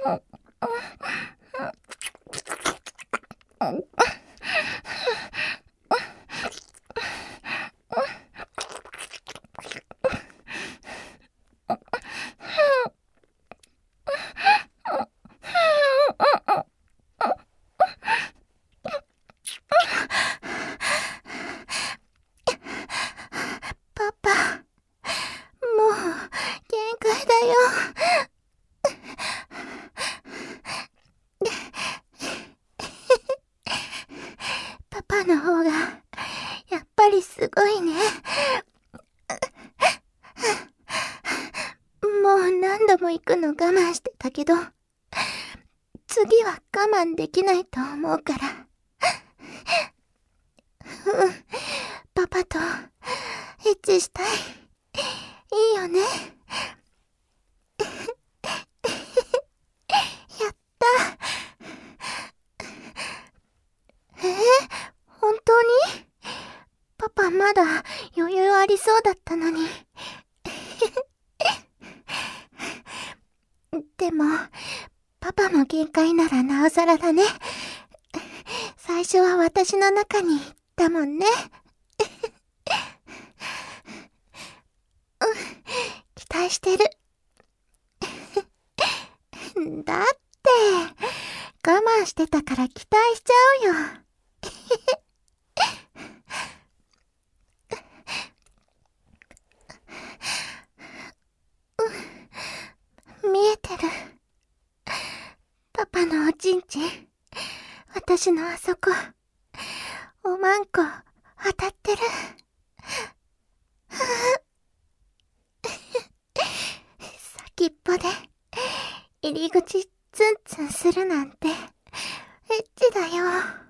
パパ、もう限界だよ。パパの方がやっぱりすごいね。もう何度も行くの我慢してたけど、次は我慢できないと思うから。パパとエッチしたい。いいよね。やった。本当に？パパまだ余裕ありそうだったのに。でも、パパも限界ならなおさらだね。最初は私の中にいたもんね。期待してる。だって、我慢してたから期待しちゃうよ。見えてる。パパのおちんちん。私のあそこ。おまんこ、当たってる。先っぽで、入り口ツンツンするなんて、エッチだよ。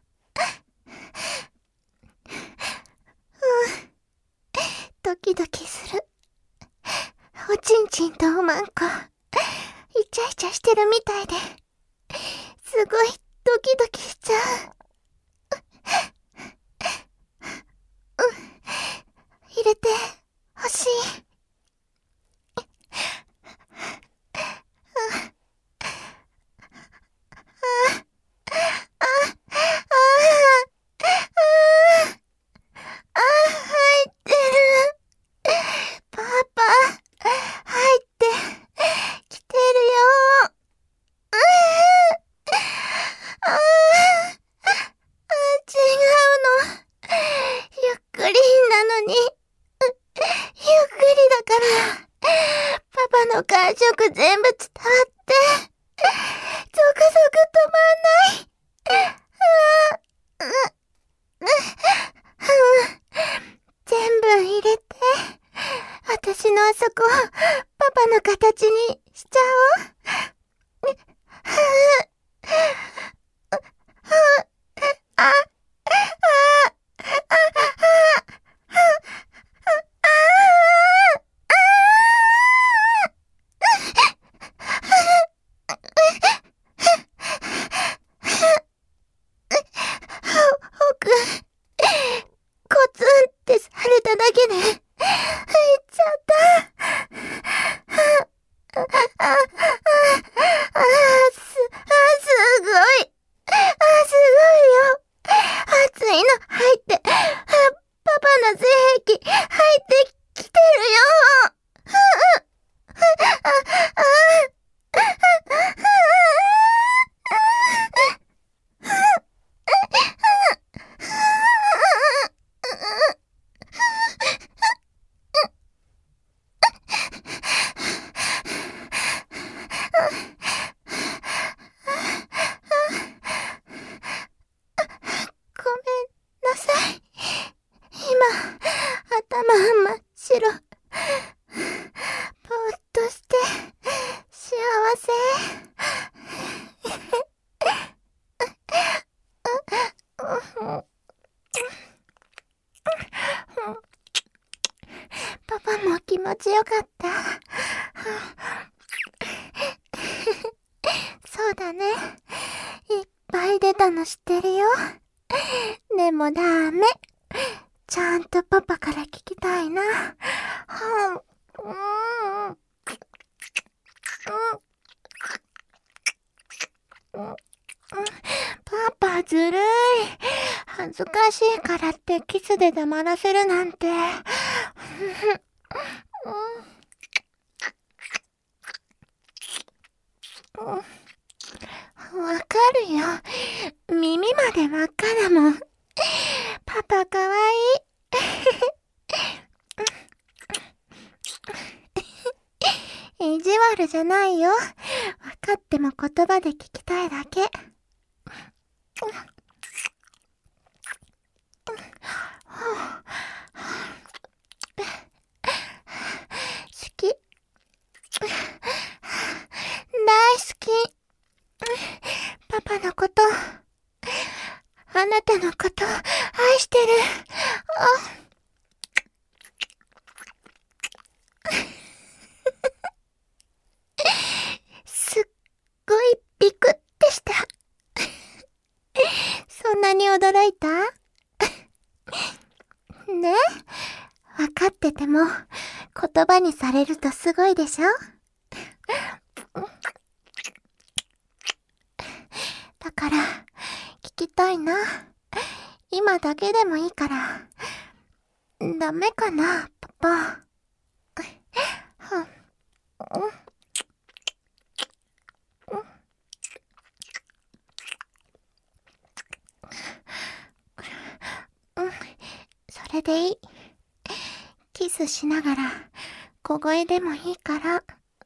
ドキドキする。おちんちんとおまんこ、イチャイチャしてるみたいで、すごいドキドキしちゃう。入れてほしい。入ってる。パパ、入ってきてるよ。違うの。ゆっくりなのに、ゆっくりだから、パパの感触全部伝わって、ゾクゾク止まんない。全部入れて、私のあそこ、パパの形にしちゃおう。コツンってされただけで、入っちゃった。すごい。すごいよ。熱いの入って、パパの性癖入ってきてるよ。ごめんなさい。今、頭真っ白。ぼーっとして、幸せ。パパも気持ちよかった。そうだね。いっぱい出たの知ってるよ。でもダメ。ちゃんとパパから聞きたいな。 パパずるい。恥ずかしいからってキスで黙らせるなんて。わかるよ。耳まで真っ赤だもん。パパかわいい。意地悪じゃないよ。わかっても言葉で聞きたいだけ。好き。大好き。パパのこと、あなたのこと、愛してる。すっごいビクってした。そんなに驚いた？ね？わかってても、言葉にされるとすごいでしょ？だから、聞きたいな。今だけでもいいから。ダメかな、パパ。それでいい。キスしながら、小声でもいいから。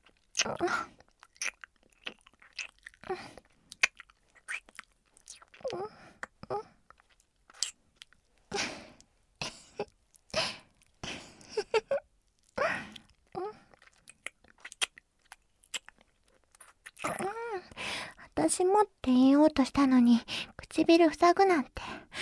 私もって言おうとしたのに、唇塞ぐなんて。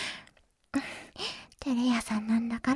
テレ屋さんなんだから。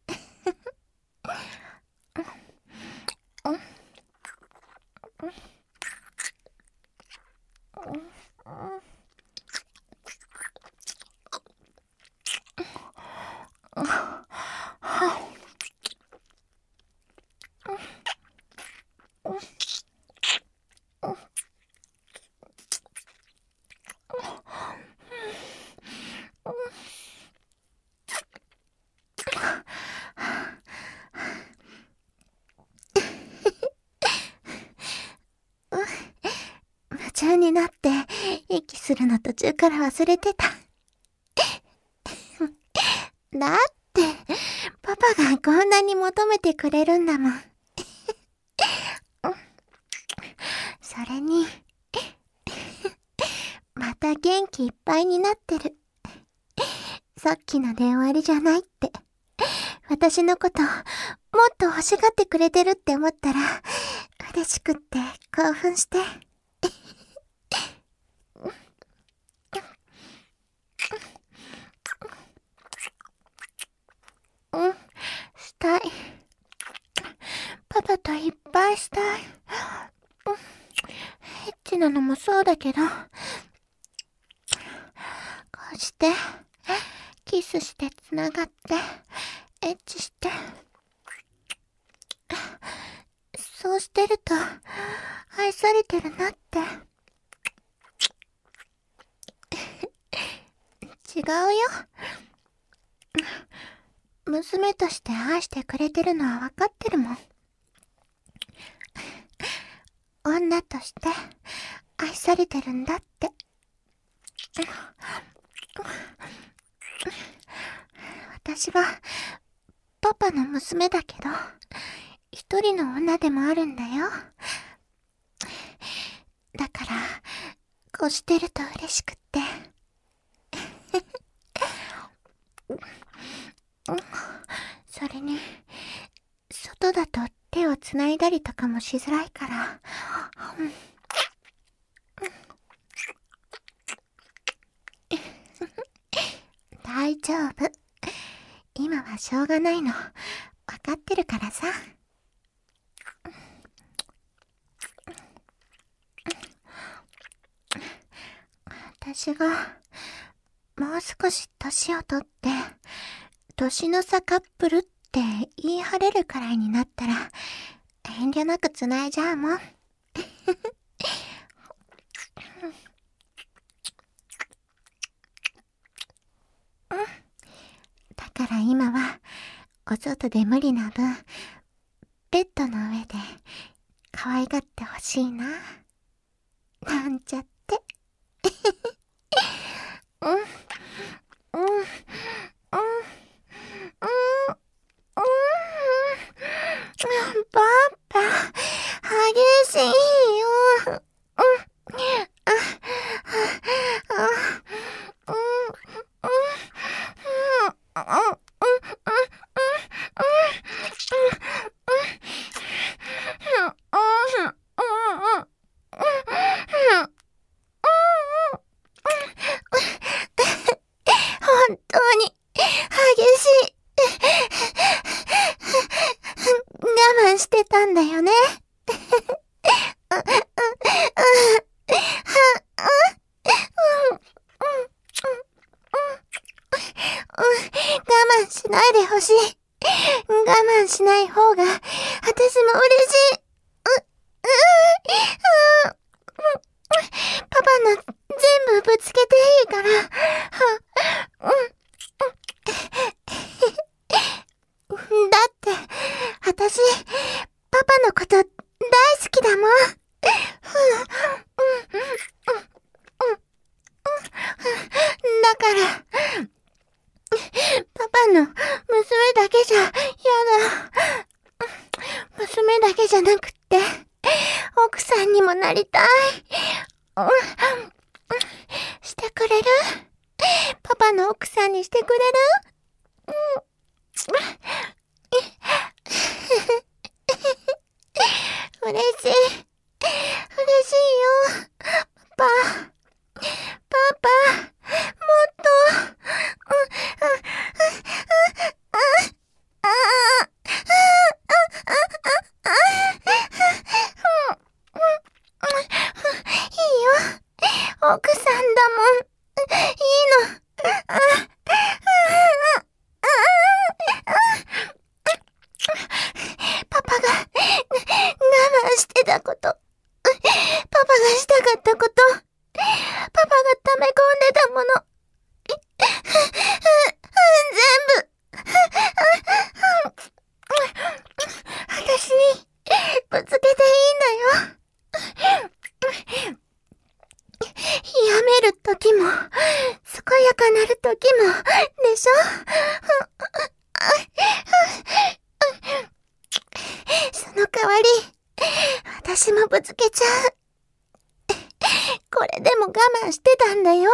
夢中になって息するの途中から忘れてた。だって、パパがこんなに求めてくれるんだもん。それに、また元気いっぱいになってる。さっきので終わりじゃないって。私のこと、もっと欲しがってくれてるって思ったら、嬉しくって興奮して。したい。パパといっぱいしたい。エッチなのもそうだけど、こうして、キスしてつながって、エッチして、そうしてると、愛されてるなって。違うよ。娘として愛してくれてるのは分かってるもん。女として愛されてるんだって。私はパパの娘だけど、一人の女でもあるんだよ。だから、こうしてると嬉しくって。それに、外だと手をつないだりとかもしづらいから。大丈夫。今はしょうがないの。わかってるからさ。私が、もう少し年をとって、年の差カップルって言い張れるくらいになったら、遠慮なく繋いじゃうもん。 今はお外で無理な分、ベッドの上で可愛がってほしいな。なんちゃって。うん、うん、うん、うん、うん、パパ、激しいよ。本当に激しい。我慢してたんだよね。我慢しないでほしい。我慢しない方が私も嬉しい。パパの全部ぶつけていいから。だって、私、パパのこと大好きだもん。だから、パパの娘だけじゃやだ。娘だけじゃなくって、奥さんにもなりたい。してくれる？パパの奥さんにしてくれる？嬉しい。嬉しいよ。パパ、もっと。いいよ。奥さんだもん。いいの。パパが我慢してたこと、パパがしたかったこと、パパが溜め込んでたもの、全部、私にぶつけていいんだよ。やめるときも、健やかなるときも、でしょ？その代わり、私もぶつけちゃう。これでも我慢してたんだよ。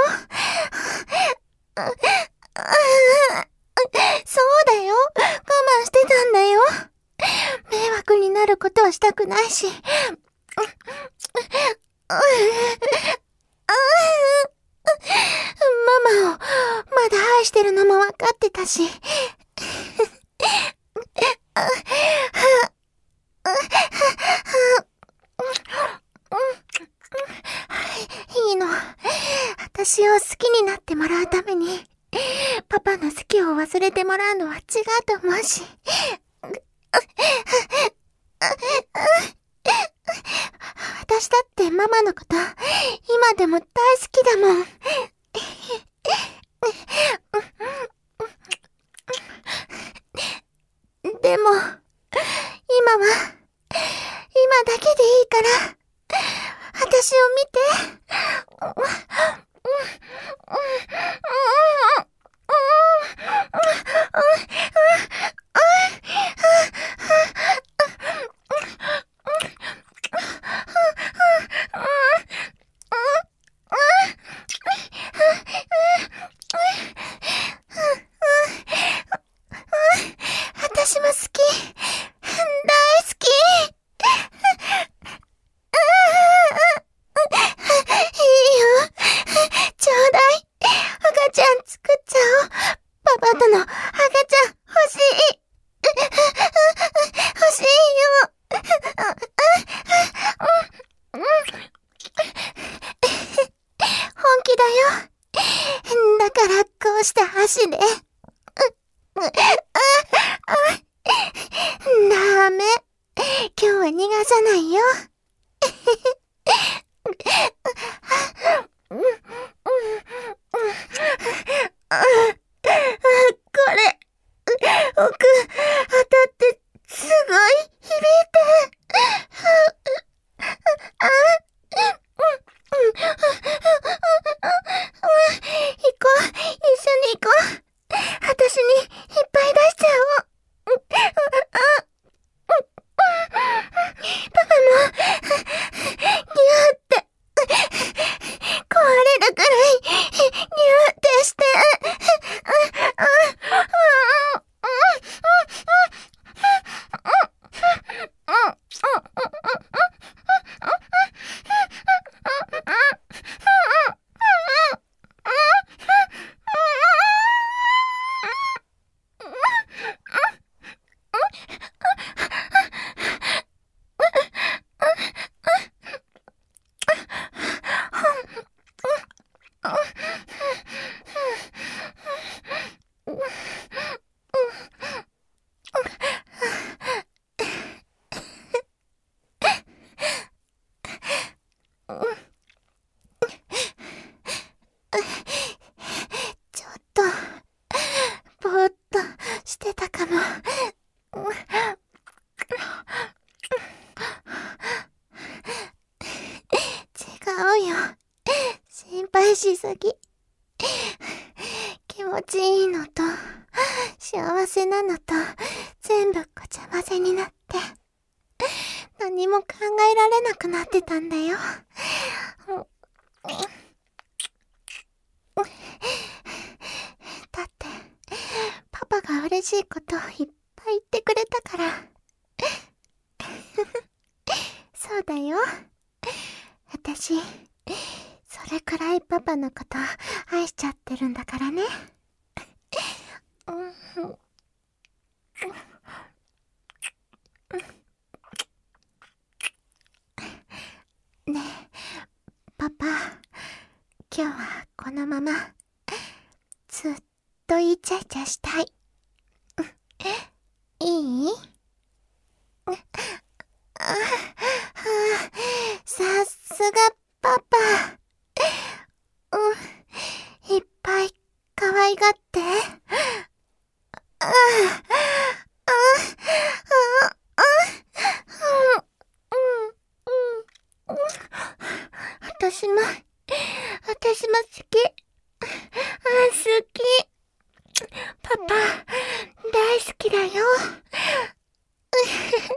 そうだよ。我慢してたんだよ。迷惑になることはしたくないし。ママをまだ愛してるのも分かってたし。いいの。私を好きになってもらうために、パパの好きを忘れてもらうのは違うと思うし。私だってママのこと、今でも大好きだもん。でも、今は、今だけでいいから、私を見て。私も好き。大好き。いいよ。ちょうだい。赤ちゃん作っちゃおう。パパとの赤ちゃん欲しい。欲しいよ。本気だよ。だからこうして足で。ダメ。今日は逃がさないよ。これ、 心配しすぎ。気持ちいいのと、幸せなのと、全部ごちゃ混ぜになって、何も考えられなくなってたんだよ。だって、パパが嬉しいことをいっぱい言ってくれたから。そうだよ。私、それくらいパパのこと愛しちゃってるんだからね。ねえ、パパ、今日はこのまま、ずっとイチャイチャしたい。いい？さすがパパ。いっぱい可愛がって。私も好き。好き。パパ、大好きだよ。